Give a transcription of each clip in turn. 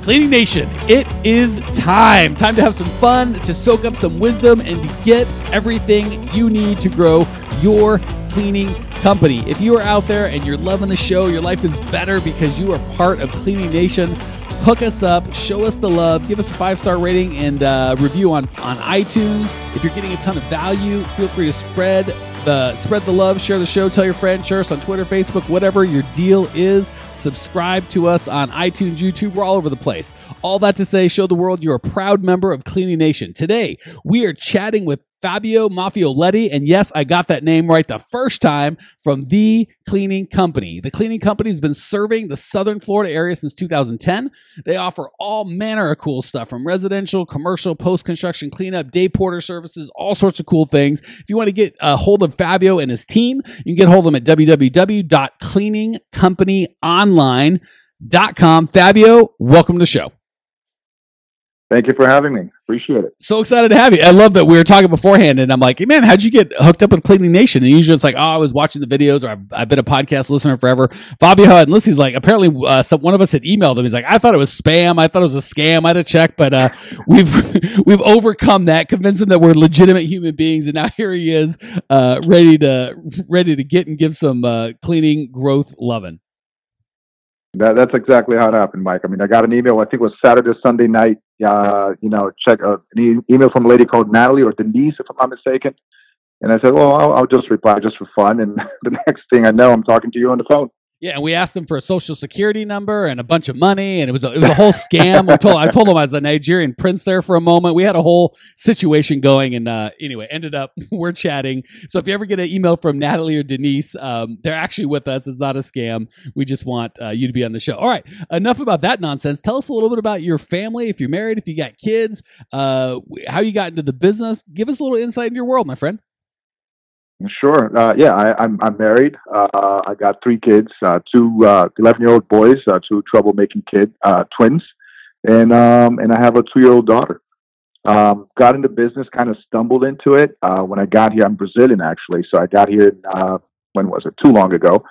Cleaning Nation, it is time to have some fun, to soak up some wisdom, and to get everything you need to grow your cleaning company. If you are out there and you're loving the show, your life is better because you are part of Cleaning Nation, hook us up, show us the love, give us a 5-star rating and review on iTunes. If you're getting a ton of value, feel free to spread the love, share the show, tell your friends, share us on Twitter, Facebook, whatever your deal is. Subscribe to us on iTunes, YouTube. We're all over the place. All that to say, show the world you're a proud member of Cleaning Nation. Today, we are chatting with Fabio Maffioletti, and yes, I got that name right the first time, from The Cleaning Company. The Cleaning Company has been serving the Southern Florida area since 2010. They offer all manner of cool stuff, from residential, commercial, post-construction cleanup, day porter services, all sorts of cool things. If you want to get a hold of Fabio and his team, you can get a hold of them at www.cleaningcompanyonline.com. Fabio, welcome to the show. Thank you for having me. Appreciate it. So excited to have you. I love that we were talking beforehand, and I'm like, hey, man, how'd you get hooked up with Cleaning Nation? And usually it's like, oh, I was watching the videos, or I've been a podcast listener forever. Fabio had enlisted. He's like, apparently one of us had emailed him. He's like, I thought it was spam. I thought it was a scam. I had to check, but we've overcome that, convinced him that we're legitimate human beings, and now here he is, ready to get and give some cleaning growth loving. That's exactly how it happened, Mike. I mean, I got an email, I think it was Saturday, Sunday night, check an email from a lady called Natalie or Denise, if I'm not mistaken. And I said, well, I'll just reply just for fun. And the next thing I know, I'm talking to you on the phone. Yeah, and we asked them for a social security number and a bunch of money, and it was a whole scam. I told them I was a Nigerian prince there for a moment. We had a whole situation going, and anyway, ended up we're chatting. So if you ever get an email from Natalie or Denise, they're actually with us. It's not a scam. We just want you to be on the show. All right, enough about that nonsense. Tell us a little bit about your family. If you're married, if you got kids, how you got into the business. Give us a little insight into your world, my friend. Sure. I'm married. I got 3 kids, 2 11-year-old boys, 2 troublemaking twins, and I have a 2-year-old daughter. Got into business, kind of stumbled into it. When I got here, I'm Brazilian actually, so I got here, when was it? Too long ago.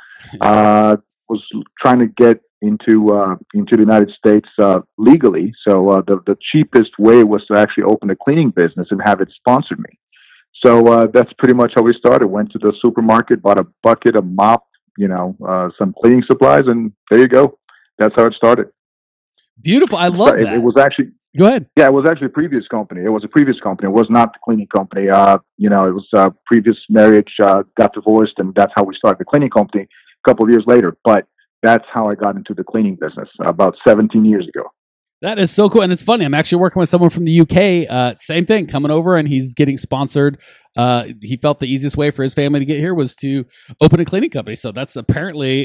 Was trying to get into the United States legally. So the cheapest way was to actually open a cleaning business and have it sponsored me. So that's pretty much how we started. Went to the supermarket, bought a bucket, a mop, some cleaning supplies, and there you go. That's how it started. Beautiful. I love that. It was actually... Go ahead. Yeah, it was actually a previous company. It was a previous company. It was not the cleaning company. It was a previous marriage, got divorced, and that's how we started the cleaning company a couple of years later. But that's how I got into the cleaning business about 17 years ago. That is so cool. And it's funny. I'm actually working with someone from the UK. Same thing, coming over, and he's getting sponsored. He felt the easiest way for his family to get here was to open a cleaning company. So that's apparently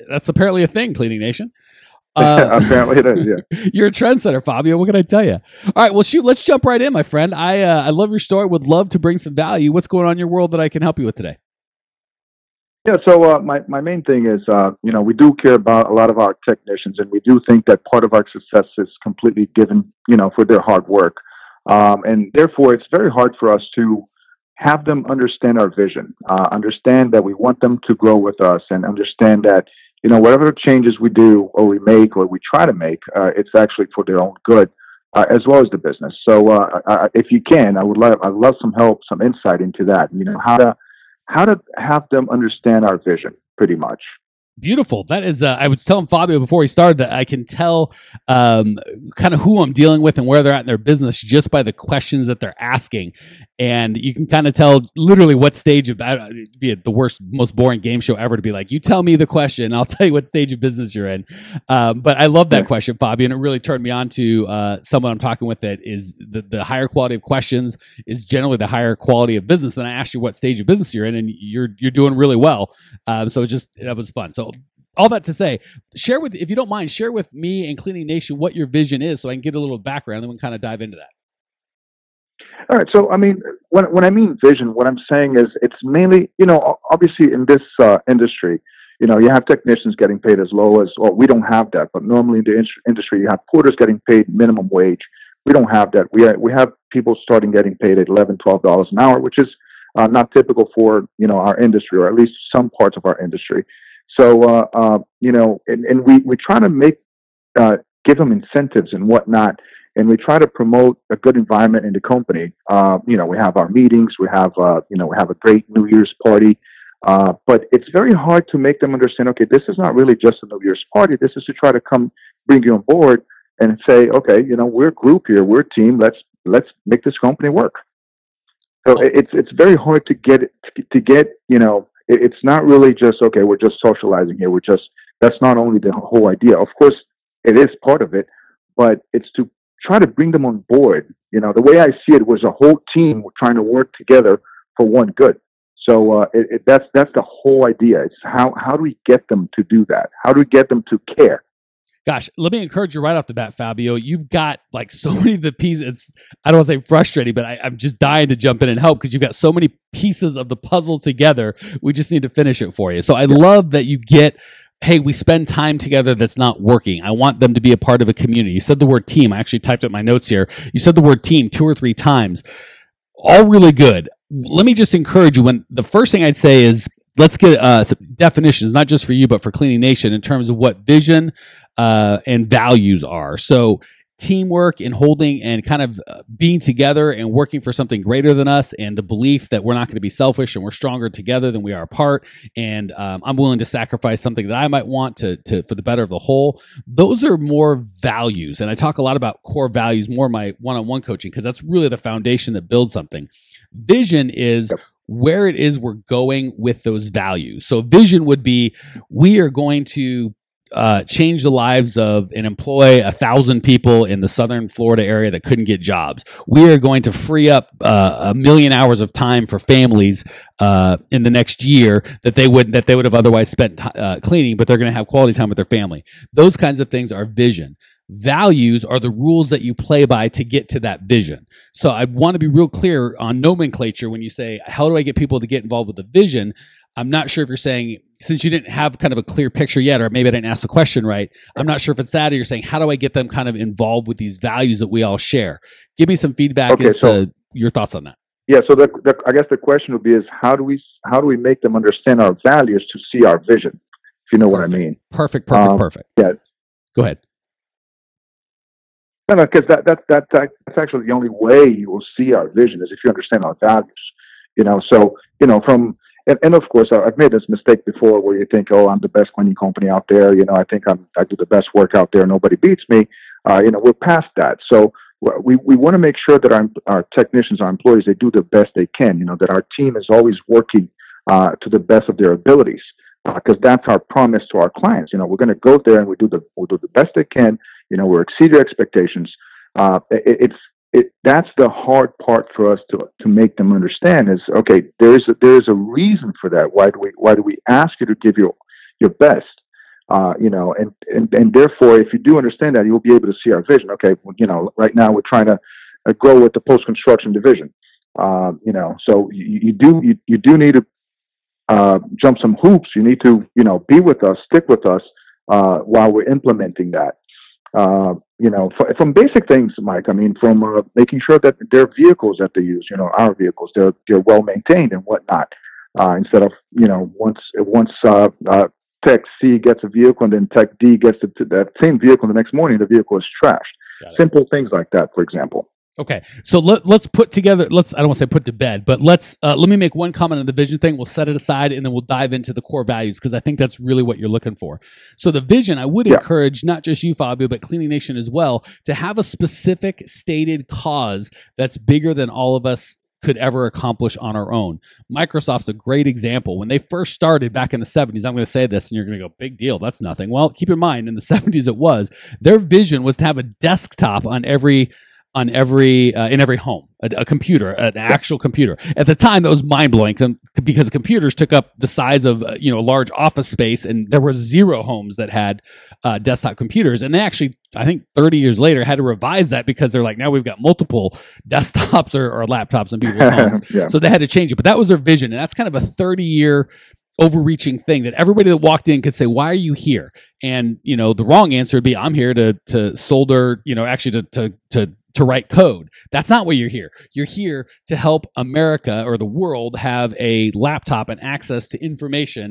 a thing, Cleaning Nation. Apparently it is, yeah. You're a trendsetter, Fabio. What can I tell you? All right, well, shoot, let's jump right in, my friend. I love your story. Would love to bring some value. What's going on in your world that I can help you with today? Yeah, so my main thing is, we do care about a lot of our technicians, and we do think that part of our success is completely given, for their hard work. And therefore, it's very hard for us to have them understand our vision, understand that we want them to grow with us, and understand that, whatever changes we do or we make or we try to make, it's actually for their own good, as well as the business. So if you can, I'd love some help, some insight into that, how to have them understand our vision, pretty much. Beautiful. That is, I was telling Fabio before he started that I can tell kind of who I'm dealing with and where they're at in their business just by the questions that they're asking. And you can kind of tell literally what stage of, it'd be the worst, most boring game show ever to be like, you tell me the question, I'll tell you what stage of business you're in. But I love that question, Fabio, and it really turned me on to someone I'm talking with that is the higher quality of questions is generally the higher quality of business. Then I asked you what stage of business you're in, and you're doing really well. So that was fun. So all that to say, if you don't mind, share with me and Cleaning Nation what your vision is so I can get a little background and then we can kind of dive into that. All right. So, I mean, when I mean vision, what I'm saying is it's mainly, obviously in this industry, you have technicians getting paid as low as, well, we don't have that. But normally in the industry, you have porters getting paid minimum wage. We don't have that. We have people starting getting paid at $11, $12 an hour, which is not typical for, our industry, or at least some parts of our industry. So, and we try to make give them incentives and whatnot. And we try to promote a good environment in the company. We have our meetings, we have a great New Year's party. But it's very hard to make them understand, okay, this is not really just a New Year's party. This is to try to bring you on board and say, okay, we're a group here, we're a team. Let's make this company work. So it's very hard to get. It's not really just, okay, we're just socializing here. That's not only the whole idea. Of course, it is part of it, but it's to try to bring them on board. The way I see it was a whole team trying to work together for one good. So that's the whole idea. It's how do we get them to do that? How do we get them to care? Gosh, let me encourage you right off the bat, Fabio. You've got like so many of the pieces. I don't want to say frustrating, but I'm just dying to jump in and help because you've got so many pieces of the puzzle together. We just need to finish it for you. So I love that you get, hey, we spend time together that's not working. I want them to be a part of a community. You said the word team. I actually typed up my notes here. You said the word team 2 or 3 times. All really good. Let me just encourage you. When the first thing I'd say is, let's get some definitions, not just for you, but for Cleaning Nation in terms of what vision and values are. So teamwork and holding and kind of being together and working for something greater than us, and the belief that we're not going to be selfish and we're stronger together than we are apart. And I'm willing to sacrifice something that I might want to for the better of the whole. Those are more values. And I talk a lot about core values more in my one-on-one coaching because that's really the foundation that builds something. Vision is where it is we're going with those values. So vision would be, we are going to change the lives of and employ 1,000 people in the southern Florida area that couldn't get jobs. We are going to free up 1 million hours of time for families in the next year that they would have otherwise spent cleaning, but they're going to have quality time with their family. Those kinds of things are vision. Values are the rules that you play by to get to that vision. So I want to be real clear on nomenclature when you say, how do I get people to get involved with the vision? I'm not sure if you're saying, since you didn't have kind of a clear picture yet, or maybe I didn't ask the question right, I'm not sure if it's that, or you're saying, how do I get them kind of involved with these values that we all share? Give me some feedback as to your thoughts on that. Yeah, so I guess the question would be is how do we make them understand our values to see our vision, if you know what I mean? Perfect. Yeah. Go ahead. No, because that's actually the only way you will see our vision is if you understand our values. So and of course I've made this mistake before where you think, oh, I'm the best cleaning company out there. I think I do the best work out there. Nobody beats me. We're past that. So we want to make sure that our technicians, our employees, they do the best they can. That our team is always working to the best of their abilities, because that's our promise to our clients. We're going to go there and we'll do the best they can. We'll exceed their expectations. That's the hard part for us to make them understand is, okay, there is a reason for that. Why do we ask you to give your best? And therefore, if you do understand that, you'll be able to see our vision. Okay, right now we're trying to grow with the post-construction division. So you do need to jump some hoops. You need to be with us, stick with us while we're implementing that. From basic things, Mike. I mean, from making sure that their vehicles that they use, our vehicles, they're well maintained and whatnot. Instead of once Tech C gets a vehicle and then Tech D gets that same vehicle the next morning, the vehicle is trashed. Simple things like that, for example. Okay, so let's put together. I don't want to say put to bed, but let me make one comment on the vision thing. We'll set it aside, and then we'll dive into the core values because I think that's really what you're looking for. So the vision, I would encourage not just you, Fabio, but Cleaning Nation as well, to have a specific stated cause that's bigger than all of us could ever accomplish on our own. Microsoft's a great example. When they first started back in the 70s, I'm going to say this and you're going to go, big deal, that's nothing. Well, keep in mind, in the 70s it was. Their vision was to have a desktop in every home, a computer, an actual computer. At the time, that was mind-blowing because computers took up the size of a large office space, and there were 0 homes that had desktop computers. And they actually, I think 30 years later, had to revise that because they're like, now we've got multiple desktops or laptops in people's homes. So they had to change it. But that was their vision, and that's kind of a 30-year overreaching thing that everybody that walked in could say, why are you here? And, the wrong answer would be, I'm here to solder, actually to write code. That's not why you're here. You're here to help America or the world have a laptop and access to information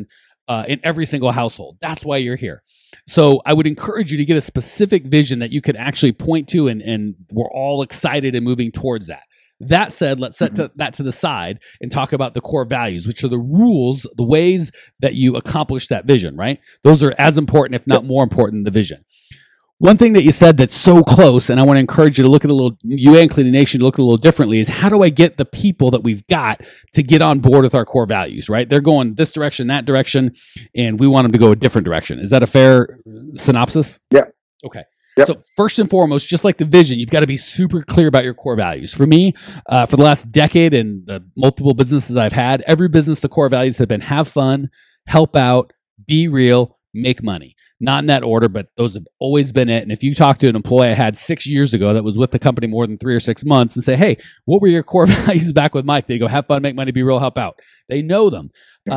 in every single household. That's why you're here. So I would encourage you to get a specific vision that you could actually point to, and we're all excited and moving towards that. That said, let's set that to the side and talk about the core values, which are the rules, the ways that you accomplish that vision, right? Those are as important, if not more important, than the vision. One thing that you said that's so close, and I want to encourage you to look at you and Cleaning Nation to look at a little differently, is how do I get the people that we've got to get on board with our core values, right? They're going this direction, that direction, and we want them to go a different direction. Is that a fair synopsis? Yeah. Okay. Yep. So first and foremost, just like the vision, you've got to be super clear about your core values. For me, for the last decade and the multiple businesses I've had, every business, the core values have been have fun, help out, be real, make money. Not in that order, but those have always been it. And if you talk to an employee I had 6 years ago that was with the company more than 3 or 6 months and say, hey, what were your core values back with Mike? They go, have fun, make money, be real, help out. They know them.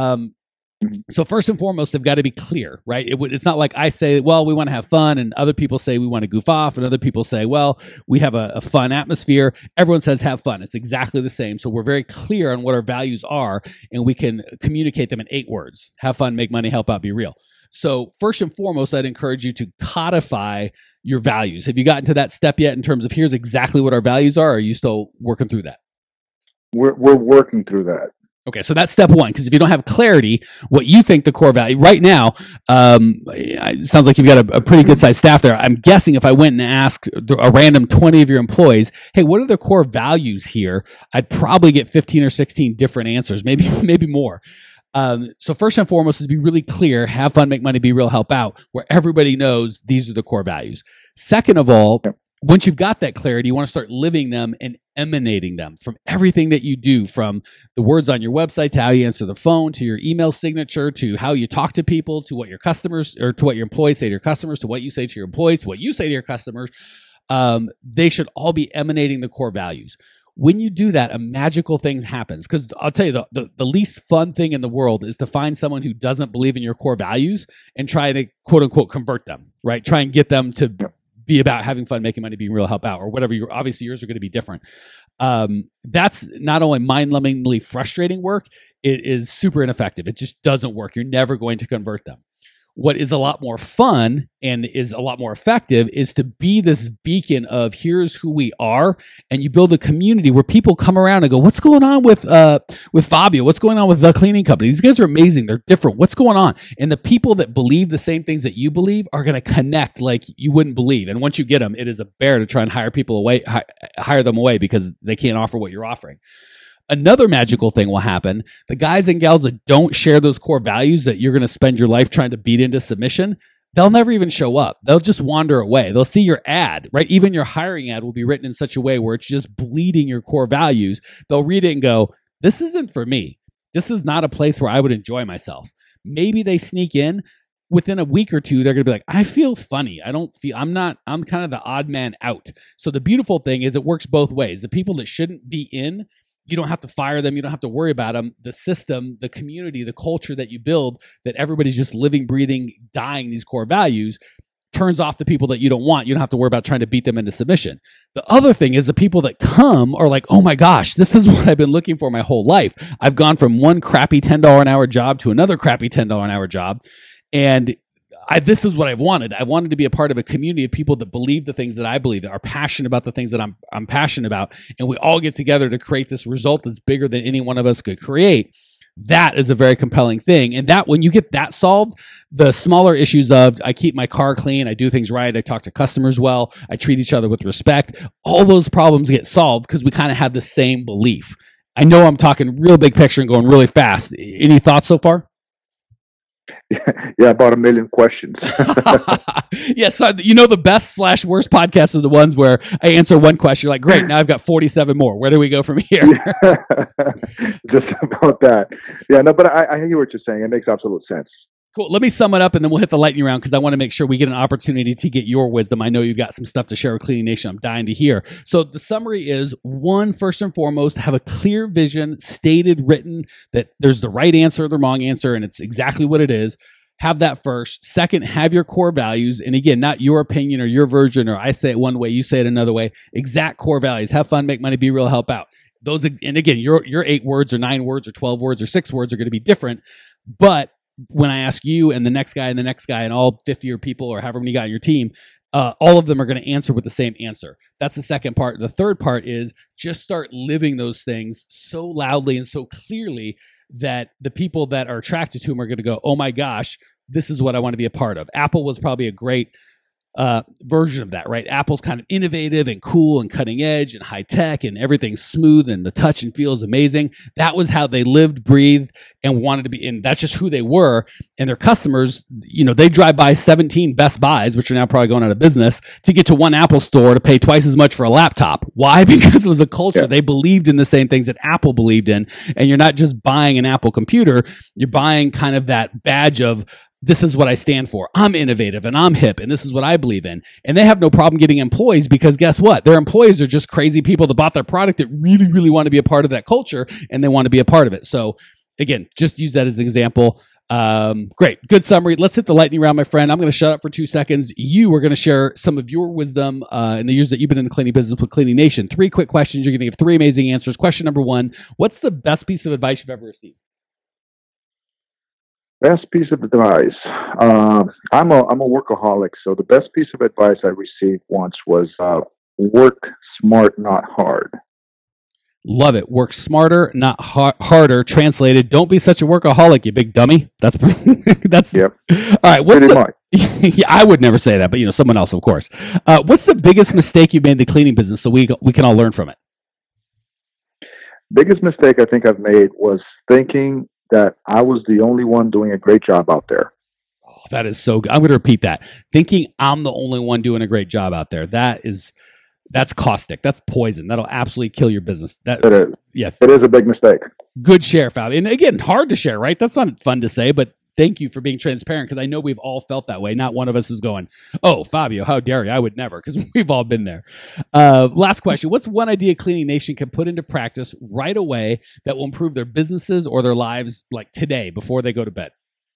So first and foremost, they've got to be clear, right? It's not like I say, well, we want to have fun, and other people say we want to goof off, and other people say, well, we have a fun atmosphere. Everyone says have fun. It's exactly the same. So we're very clear on what our values are, and we can communicate them in 8 words. Have fun, make money, help out, be real. So first and foremost, I'd encourage you to codify your values. Have you gotten to that step yet in terms of here's exactly what our values are? Or are you still working through that? We're working through that. Okay, so that's step one, because if you don't have clarity, what you think the core value right now, it sounds like you've got a pretty good sized staff there. I'm guessing if I went and asked a random 20 of your employees, hey, what are the core values here? I'd probably get 15 or 16 different answers, maybe more. So first and foremost is be really clear, have fun, make money, be real, help out, where everybody knows these are the core values. Second of all, once you've got that clarity, you want to start living them and emanating them from everything that you do, from the words on your website to how you answer the phone, to your email signature, to how you talk to people, to what your customers, or to what your employees say to your customers, to what you say to your employees, to what you say to your customers. They should all be emanating the core values. When you do that, a magical thing happens. Because I'll tell you, the least fun thing in the world is to find someone who doesn't believe in your core values and try to, quote unquote, convert them, right? Try and get them to be about having fun, making money, being real, help out, or whatever. Obviously, yours are going to be different. That's not only mind-numbingly frustrating work, it is super ineffective. It just doesn't work. You're never going to convert them. What is a lot more fun and is a lot more effective is to be this beacon of here's who we are, and you build a community where people come around and go, what's going on with Fabio? What's going on with the cleaning company? These guys are amazing. They're different. What's going on? And the people that believe the same things that you believe are going to connect like you wouldn't believe. And once you get them, it is a bear to try and hire them away because they can't offer what you're offering. Another magical thing will happen. The guys and gals that don't share those core values that you're going to spend your life trying to beat into submission, they'll never even show up. They'll just wander away. They'll see your ad, right? Even your hiring ad will be written in such a way where it's just bleeding your core values. They'll read it and go, this isn't for me. This is not a place where I would enjoy myself. Maybe they sneak in. Within a week or two, they're going to be like, I feel funny. I'm kind of the odd man out. So the beautiful thing is it works both ways. The people that shouldn't be in, you don't have to fire them. You don't have to worry about them. The system, the community, the culture that you build, that everybody's just living, breathing, dying these core values, turns off the people that you don't want. You don't have to worry about trying to beat them into submission. The other thing is the people that come are like, oh my gosh, this is what I've been looking for my whole life. I've gone from one crappy $10 an hour job to another crappy $10 an hour job. And this is what I've wanted. I wanted to be a part of a community of people that believe the things that I believe, that are passionate about the things that I'm passionate about. And we all get together to create this result that's bigger than any one of us could create. That is a very compelling thing. And that when you get that solved, the smaller issues of I keep my car clean, I do things right, I talk to customers well, I treat each other with respect, all those problems get solved because we kind of have the same belief. I know I'm talking real big picture and going really fast. Any thoughts so far? Yeah, about 1 million questions. Yes, so the best / worst podcasts are the ones where I answer one question. You're like, great, now I've got 47 more. Where do we go from here? Just about that. Yeah, no, but I hear what you're saying. It makes absolute sense. Cool. Let me sum it up and then we'll hit the lightning round because I want to make sure we get an opportunity to get your wisdom. I know you've got some stuff to share with Cleaning Nation. I'm dying to hear. So the summary is, one, first and foremost, have a clear vision, stated, written, that there's the right answer or the wrong answer, and it's exactly what it is. Have that first. Second, have your core values. And again, not your opinion or your version, or I say it one way, you say it another way. Exact core values. Have fun, make money, be real, help out. Those, and again, your 8 words or 9 words or 12 words or 6 words are going to be different, but when I ask you and the next guy and the next guy and all 50 or people or however many you got on your team, all of them are going to answer with the same answer. That's the second part. The third part is just start living those things so loudly and so clearly that the people that are attracted to them are going to go, oh my gosh, this is what I want to be a part of. Apple was probably a great version of that, right? Apple's kind of innovative and cool and cutting edge and high tech and everything's smooth and the touch and feel is amazing. That was how they lived, breathed, and wanted to be. And that's just who they were. And their customers, they drive by 17 Best Buys, which are now probably going out of business, to get to one Apple store to pay twice as much for a laptop. Why? Because it was a culture. Yeah. They believed in the same things that Apple believed in. And you're not just buying an Apple computer, you're buying kind of that badge of, this is what I stand for. I'm innovative and I'm hip and this is what I believe in. And they have no problem getting employees because guess what? Their employees are just crazy people that bought their product that really, really want to be a part of that culture and they want to be a part of it. So again, just use that as an example. Great. Good summary. Let's hit the lightning round, my friend. I'm going to shut up for 2 seconds. You are going to share some of your wisdom in the years that you've been in the cleaning business with Cleaning Nation. 3 quick questions. You're going to give 3 amazing answers. Question number 1, what's the best piece of advice you've ever received? Best piece of advice. I'm a workaholic, so the best piece of advice I received once was work smart, not hard. Love it. Work smarter, not harder. Translated, don't be such a workaholic, you big dummy. That's yep. All right. Yeah, I would never say that, but someone else, of course. What's the biggest mistake you've made in the cleaning business so we can all learn from it? Biggest mistake I think I've made was thinking that I was the only one doing a great job out there. Oh, that is so good. I'm going to repeat that. Thinking I'm the only one doing a great job out there. That's caustic. That's poison. That'll absolutely kill your business. It is. Yeah. It is a big mistake. Good share, Fabio. And again, hard to share, right? That's not fun to say, but thank you for being transparent because I know we've all felt that way. Not one of us is going, oh, Fabio, how dare you? I would never, because we've all been there. Last question. What's one idea Cleaning Nation can put into practice right away that will improve their businesses or their lives like today before they go to bed?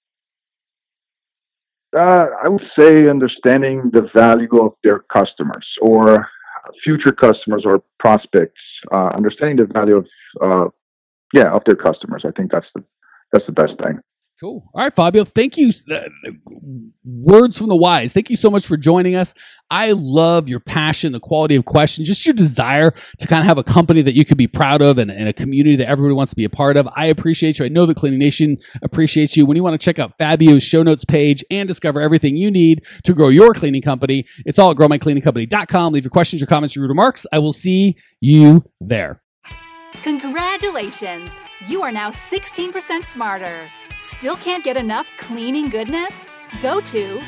I would say understanding the value of their customers or future customers or prospects, understanding the value of their customers. I think that's the best thing. Cool. All right, Fabio. Thank you. Words from the wise. Thank you so much for joining us. I love your passion, the quality of questions, just your desire to kind of have a company that you could be proud of and a community that everybody wants to be a part of. I appreciate you. I know the Cleaning Nation appreciates you. When you want to check out Fabio's show notes page and discover everything you need to grow your cleaning company, it's all at growmycleaningcompany.com. Leave your questions, your comments, your remarks. I will see you there. Congratulations! You are now 16% smarter. Still can't get enough cleaning goodness? Go to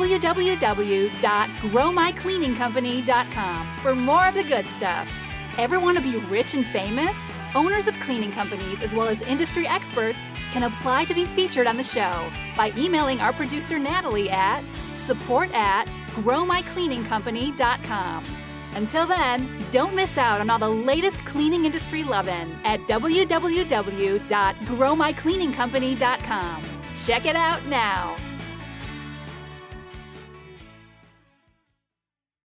www.growmycleaningcompany.com for more of the good stuff. Ever want to be rich and famous? Owners of cleaning companies as well as industry experts can apply to be featured on the show by emailing our producer Natalie at support@growmycleaningcompany.com. Until then, don't miss out on all the latest cleaning industry lovin' at www.growmycleaningcompany.com. Check it out now.